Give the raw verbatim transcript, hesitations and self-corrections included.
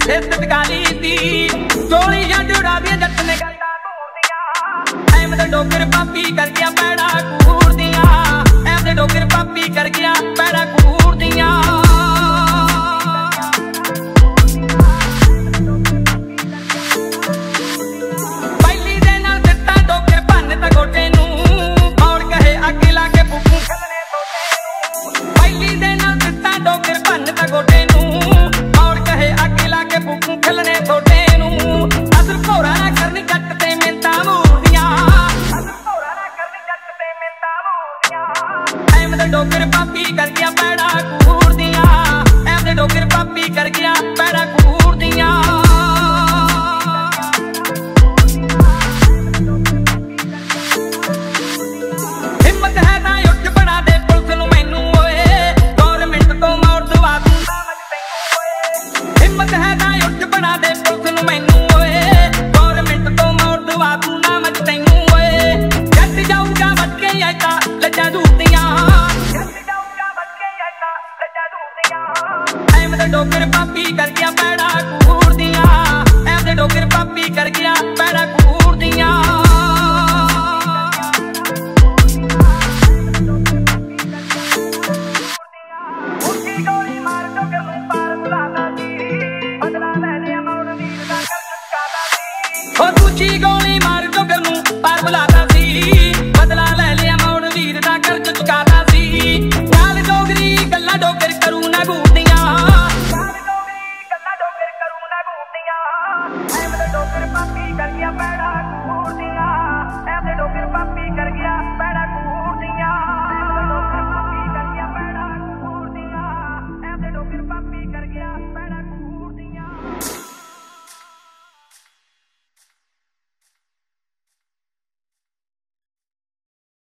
ਇੱਜ਼ਤ ਕਾਲੀ ਦੀ ਗੋਲੀਆਂ ਜੁੜਾ ਦੀਆਂ ਜੱਟ ਨੇ ਗੱਲਾਂ ਘੂਰਦੀਆਂ ਐਮ ਦੇ ਡੋਗਰ ਪਾਪੀ ਕਰ ਗਿਆ ਪੈੜਾ ਘੂਰਦੀਆਂ ਐਮ ਦੇ ਡੋਗਰ ਪਾਪੀ ਕਰ ਗਿਆ ਪੈੜਾ ਘੂਰਦੀਆਂ ਪਹਿਲੀ ਦੇ ਨਾਲ ਦਿੱਤਾ ਡੋਗਰ ਭੰਨ ਤਾਂ ਗੋਟੇ ਨੂੰ ਮੌੜ ਕਹੇ ਅੱਗੇ ਲਾ ਕੇ ਬੁੱਕੂ ਖਲਣੇ ਤੋਤੇ ਨੂੰ ਪਹਿਲੀ ਦੇ ਨਾਲ ਦਿੱਤਾ ਡੋਗਰ ਭੰਨ ਤਾਂ ਗੋਟੇ ਨੂੰ ਬੁੱਕੂ ਖਲਣੇ ਥੋੜੇ ਨੂੰ ਅਸਰ ਭੋਰਾ ਨਾ ਕਰਨੀ ਜੱਟ ਤੇ ਮਿੰਤਾ ਮੂਰਦੀਆਂ ਅਸਰ ਭੋਰਾ ਨਾ ਕਰਨੀ ਜੱਟ ਤੇ ਮਿੰਤਾ ਮੂਰਦੀਆਂ ਐਮ ਦੇ ਡੋਗਰ ਪਾਪੀ ਕਰ ਗਿਆ ਪੈੜਾ ਘੂਰਦੀਆਂ ਐਮ ਦੇ ਡੋਗਰ ਪਾਪੀ ਕਰ ਗਿਆ ਪੈੜਾ ਘੂਰਦੀਆਂ ਹਿੰਮਤ ਹੈ ਤਾਂ ਉੱਠ ਬਣਾ ਦੇ ਪੁਲਿਸ ਨੂੰ ਮੈਨੂੰ ਓਏ ਗੌਰਮੈਂਟ ਤੋਂ ਮੌੜ ਦਵਾ ਦੂੰਗਾ ਮੈਂ ਤੈਨੂੰ ਓਏ ਹਿੰਮਤ ਹੈ ਬਣਾ ਦੇ ਪੁਲਿਸ ਨੂੰ ਮੈਨੂੰ ਓਏ ਗੌਰਮੈਂਟ ਤੋਂ ਮੌੜ ਦਵਾ ਦੂੰ ਨਾ ਮੈਂ ਤੈਨੂੰ ਓਏ ਜੱਟ ਜਾਊਗਾ ਵੱਜ ਕੇ ਐਤਾ ਲੱਜਾਂ ਦੂਦੀਆਂ ਜੱਟ ਜਾਊਗਾ ਵੱਜ ਕੇ ਐਤਾ ਲੱਜਾਂ ਦੂਦੀਆਂ ਐਮ ਦੇ ਡੋਗਰ ਪਾਪੀ ਕਰ ਗਿਆ ਪੈੜਾ ਘੂਰਦੀਆਂ ਐਮ ਦੇ ਡੋਗਰ ਪਾਪੀ ਕਰ ਗਿਆ ਪੈੜਾ ਘੂਰਦੀਆਂ ਉੱਚੀ ਗੋਲੀ ਮਾਰ ਡੋਗਰ ਨੂੰ ਪਾਰ ਬੁਲਾਦਾ ਸੀ ਬਦਲਾ ਲੈ ਉਹ ਦੂਜੀ ਗੋਲੀ ਮਾਰ ਡੋਗਰ ਨੂੰ ਪਾਰ ਬੁਲਾਦਾ